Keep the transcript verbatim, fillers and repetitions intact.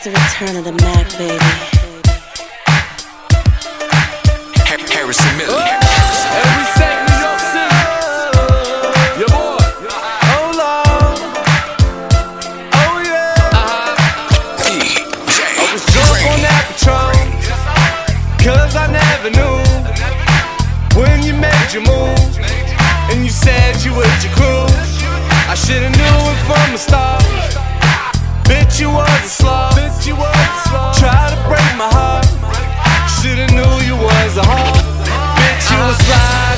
the return of the Mac, baby. Harrison Miller. Every Saint New York City. Your boy. Oh Lord. Oh yeah. Uh-huh. D J I was drunk on that Patron, cause I never knew when you made your move and you said you with your crew. I shoulda knew it from the start. Bitch, you was a slob. Bitch, you was a slob. Try to break my heart. Shoulda knew you was a hoe. Bitch, you was slide.